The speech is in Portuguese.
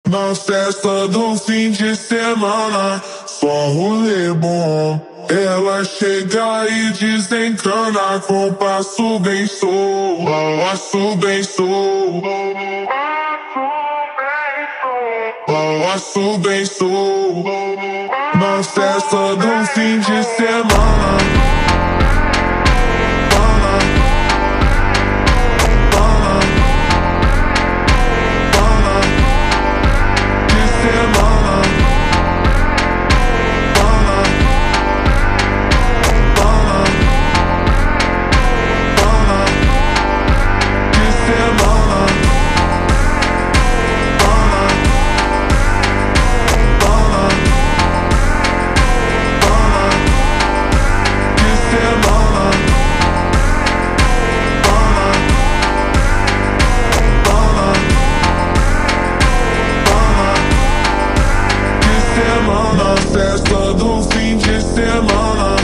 Na festa do fim de semana, só rolê bom. Ela chega e desencana com passo bem sou, passo bem sou, passo bem sou. Na festa do fim de semana. Na festa do fim de semana.